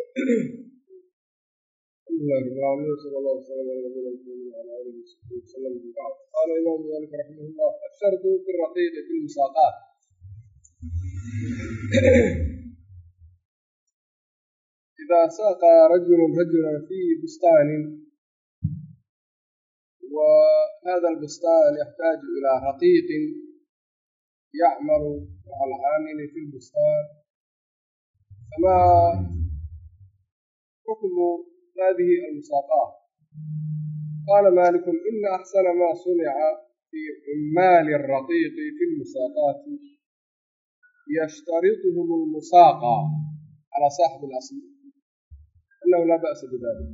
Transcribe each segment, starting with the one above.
الله الرحمن صلى الله وسلم على نبينا محمد وعلى اله وصحبه وسلم. بعد قال الامام مالك رحمه الله: الشرط في الرقيق في المساقات. إذا ساق رجل رجلا في بستان وهذا البستان يحتاج إلى رقيق يعمل مع العامل في البستان، فما حكم هذه المساقات؟ قال مالك: إن أحسن ما صنع في عمال الرقيق في المساقات يشترطهم المساقى على صاحب الأصل، أنه لا بأس بذلك.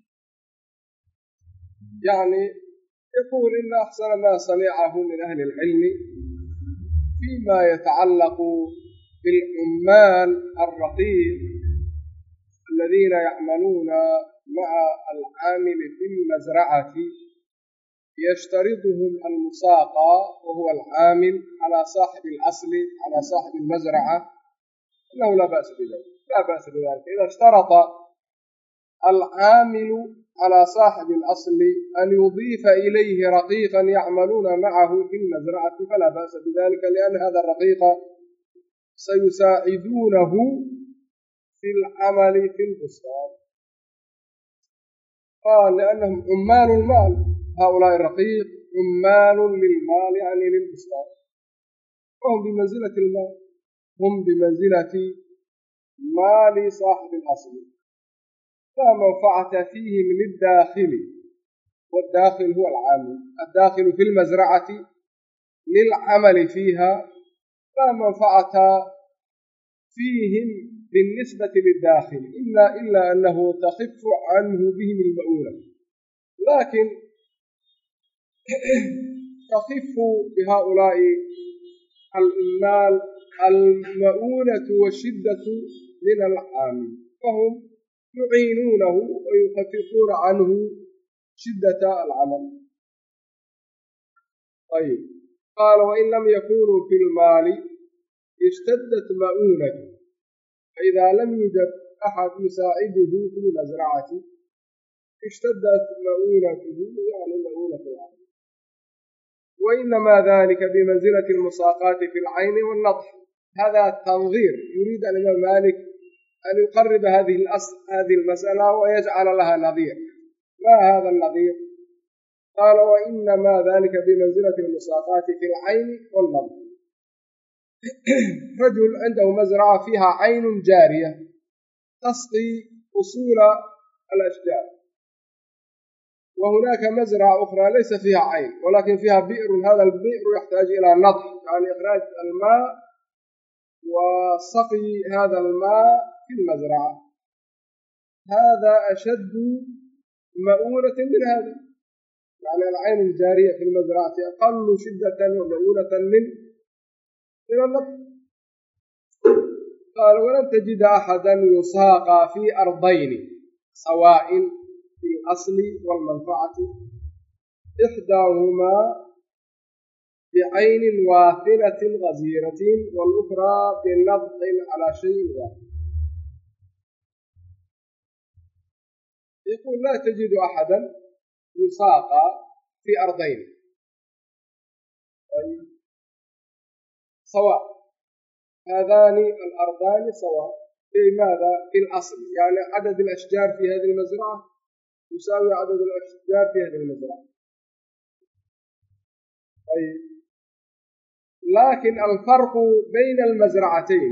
يعني يقول إن أحسن ما صنعه من أهل العلم فيما يتعلق بالعمال الرقيق الذين يعملون مع العامل في المزرعة يشترطهم المساقى وهو العامل على صاحب الأصل على صاحب المزرعة، أنه لا بأس بذلك. لا بأس بذلك إذا اشترط العامل على صاحب الأصل أن يضيف إليه رقيقا يعملون معه في المزرعة فلا بأس بذلك، لأن هذا الرقيق سيساعدونه في العمل في البستان. قال: لأنهم عمال المال، هؤلاء الرقيق عمال للمال يعني للبستان، وهم بمنزلة المال، هم بمنزلة مال صاحب الأصل، لا منفعة فيهم للداخل، والداخل هو العامل. الداخل في المزرعة للعمل فيها لا منفعة فيهم بالنسبة للداخل إلا أنه تخف عنه بهم المؤونة، لكن تخف بهؤلاء العمال المؤونة والشدة من العامل، فهم يعينونه ويخففون عنه شدة العمل. طيب، قال: وإن لم يكونوا في المال اشتدت مؤونته، فإذا لم يوجد أحد يساعده في المزرعة اشتدت مؤونته، يعني مؤونة العمل. وإنما ذلك بمنزلة المساقات في العين والنطح. هذا تنظير، يريد الإمام مالك أن يقرب هذه المسألة ويجعل لها نظير. ما هذا النظير؟ قال: وإنما ذلك بمنزلة المساقات في العين والنطح. رجل عنده مزرعة فيها عين جارية تسقي أصول الأشجار، وهناك مزرعة أخرى ليس فيها عين ولكن فيها بئر، هذا البئر يحتاج إلى نطح، يعني إخراج الماء وسقي هذا الماء في المزرعة. هذا أشد مؤونة من هذا، يعني العين الجارية في المزرعة أقل شدة ومؤونة من النطح. قال: ولم تجد أحدا يساقى في أرضين سواء في الأصل والمنفعة، إحداهما بعين واثنة غزيرة والأخرى بنضح على شيء واحد. يقول: لا تجد أحدا يساقى في أرضين سواء، هذان الأرضان سواء في ماذا؟ في الأصل، يعني عدد الأشجار في هذه المزرعة يساوي عدد الأشجار في هذه المزرعة. طيب، لكن الفرق بين المزرعتين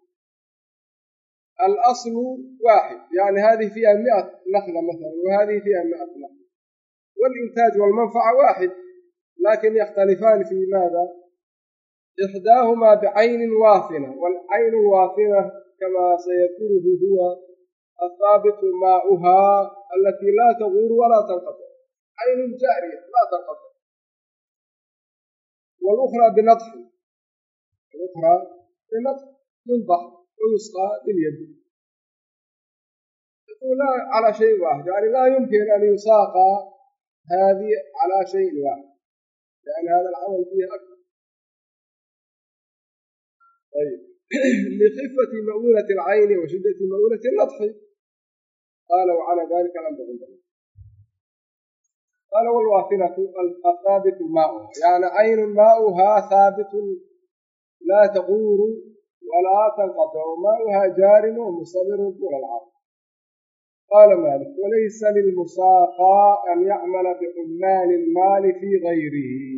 الأصل واحد، يعني هذه فيها 100 نخلة مثلا وهذه فيها 100 نخلة، والإنتاج والمنفعة واحد، لكن يختلفان في ماذا؟ إحداهما بعين واثنة، والعين الواثنة كما سيذكره هو الثابت ماؤها التي لا تغور ولا تنقطع، عين جارية لا تنقطع. والأخرى بنضح، الأخرى بنضح ينضح ويسقى باليد. يقول: لا على شيء واحد، يعني لا يمكن أن يساقى هذه على شيء واحد، لأن هذا العمل فيه أكثر. طيب، لخفة مؤونة العين وشدة مؤونة النضح. قال وعلى ذلك لم تكن. قال والواثنة الثابت ماؤها يعني عين ماؤها ثابت لا تغور ولا تنقطع ماؤها جار ومستمر طول العام. قال مالك وليس للمساقى أن يعمل بعمال المال في غيره،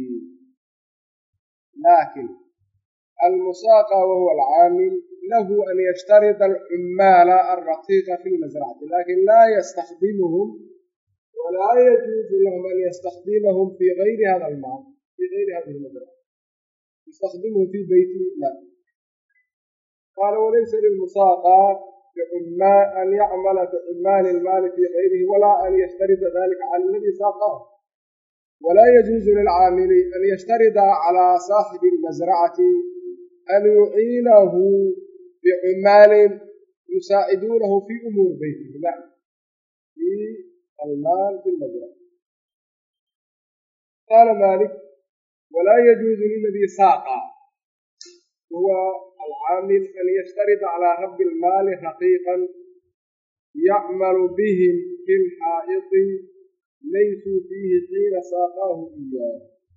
لكن المساقى وهو العامل له أن يشترط العمال الرقيق في المزرعة لكن لا يستخدمهم ولا يجوز لهم أن يستخدمهم في غير هذا المال في غير هذه المزرعة يستخدمهم في بيته لا. قال وليس للمساقى أن يعمل بعمال المال في غيره ولا أن يشترط ذلك على الذي ساقاه، ولا يجوز للعامل أن يشترط على صاحب المزرعة أن يعينه بعمال يساعدونه في أمور بيته لا في المال في المزرعة. قال مالك ولا يجوز للذي ساقى هو العامل أن يشترط على رب المال رقيقا يعمل بهم في الحائط ليسوا فيه حين ساقاه إياه.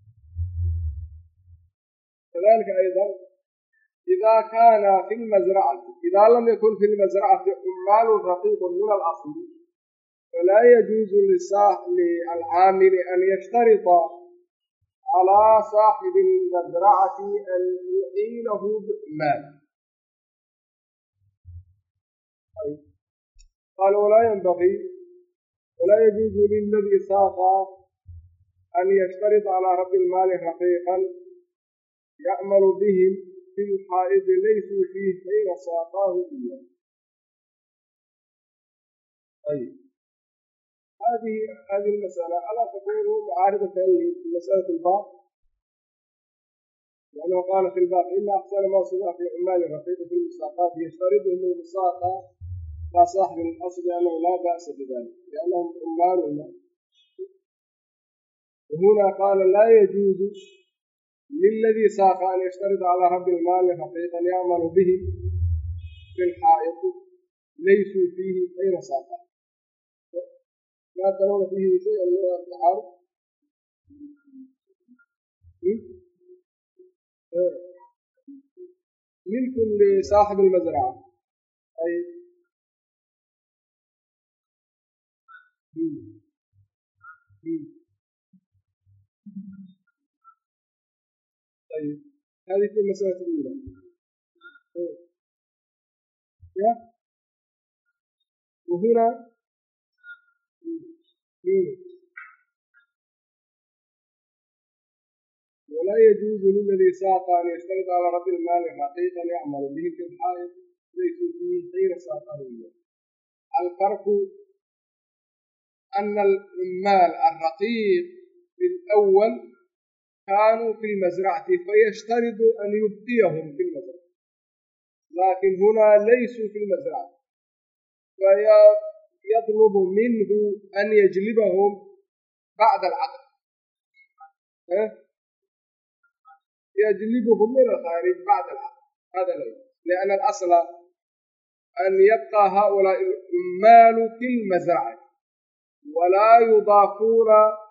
كذلك أيضا إذا كان في المزرعة إذا لم يكن في المزرعة عمال رقيق من الأصل فلا يجوز للعامل أن يشترط على صاحب المزرعة أن يعينه بعمال. قال ولا ينبغي ولا يجوز للذي ساق أن يشترط على رب المال رقيقا يعمل بهم في الحائط ليسوا فيه حين ساقاه إياه. طيب هذه المسألة ألا تكون معارضة لمسألة الباب لأنه قال في الباب إن أحسن ما صنع في عمال الرقيق في المساقات يشترطهم المساقة كصاحب الأصل لأنه لا بأس بذلك لأنهم عمالنا. وهنا قال لا يجوز للذي ساق أن يشترط على رب المال رقيقا يعمل بهم في الحائط ليسوا فيه غير ساقه. لا ترون فيه شيئا من التعارض. ملك لصاحب المزرعة أي طيب هذه في المسألة الأولى. وهنا ولا يجوز للذي ساق أن يشترط على رب المال حقيقا يعمل به في الحائط ليسوا فيه غير ساقه. الفرق أن العمال الرقيق في الأول كانوا في المزرعة فيشترط أن يبقيهم في المزرعة لكن هنا ليسوا في المزرعة فيطلب منه أن يجلبهم بعد العقد يجلبهم من الخارج بعد العقد. هذا لأن الأصل أن يبقى هؤلاء العمال في المزرعة ولا يضافون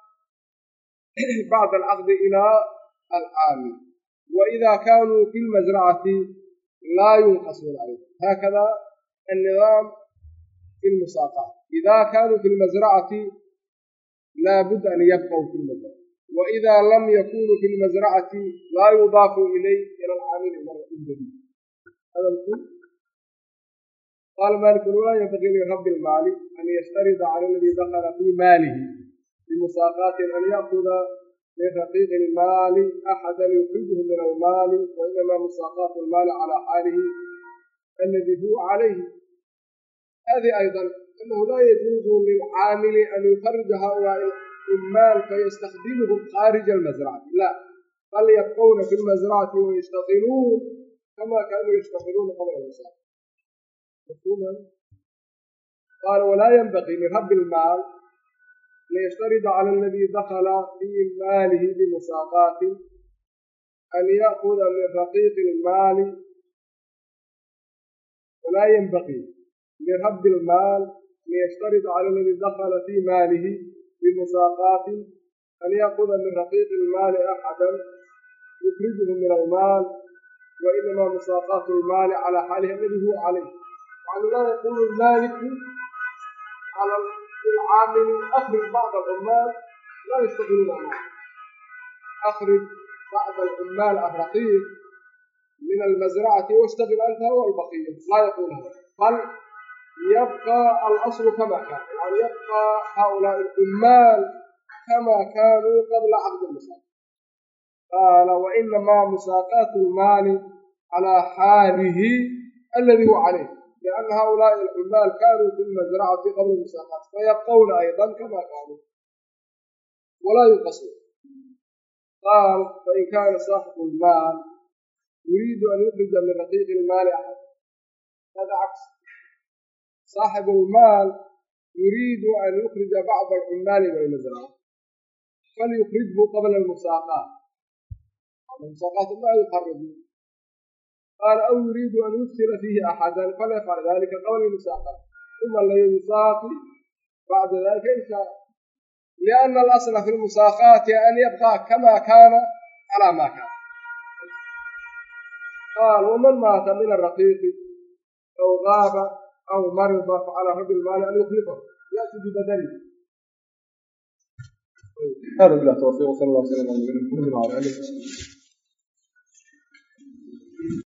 بعد العقد إلى العامل وإذا كانوا في المزرعة لا ينقصون أيضا. هكذا النظام في المساقات إذا كانوا في المزرعة لا بد أن يبقوا في المزرعة وإذا لم يكونوا في المزرعة لا يضاف إلى العامل مرة جديدة. هذا الكل. قال مالك ولا ينبغي لرب المال أن يشترط على الذي دخل في ماله بمساقات أن يأخذ من رقيق المال أحدا يخرجه من المال وإنما مساقات المال على حاله الذي هو عليه. هذه أيضا أنه لا يجوز للعامل أن يخرج هؤلاء العمال فيستخدمهم خارج المزرعة لا بل يبقون في المزرعة ويشتغلون كما كانوا يشتغلون قبل المساقات. قال ولا ينبغي لرب المال ليشترط على الذي دخل في ماله بمساقات أن يأخذ من رقيق المال ولا ينبغي لرب المال ليشترط على الذي دخل في ماله بمساقات أن يأخذ من رقيق المال أحدا يخرجه من المال، وإنما مساقات المال على حاله الذي هو عليه. يعني لا يقول المالك على العامل أخرج بعض العمال لا يشتغلون معه، أخرج بعض العمال الرقيق من المزرعة واشتغل أنت والبقية، لا يقول هذا، بل يبقى الأصل كما كان، يعني يبقى هؤلاء العمال كما كانوا قبل عقد المساقات. قال وإنما مساقات المال على حاله الذي هو عليه، لأن هؤلاء العمال كانوا في المزرعة قبل المساقات فيبقون أيضا كما كانوا ولا ينقصون. قال فإن كان صاحب المال يريد أن يخرج من رقيق المال أحد، هذا عكس، صاحب المال يريد أن يخرج بعض العمال من المزرعة فليخرجه قبل المساقات، المساقات ما يخرج. قال أو يريد أن يفصل فيه أحدا فليفعل ذلك قبل المساقات ثم الذي يساقي بعد ذلك إن شاء، لأن الأصل في المساقات أن يبقى كما كان على ما كان. قال ومن مات من الرقيق أو غاب أو مرض فعلى رب المال أن يخلفه يأتي ببدله. هذا بالله توفيق، وصلى الله وسلم على نبينا محمد وعلى آله وصحبه.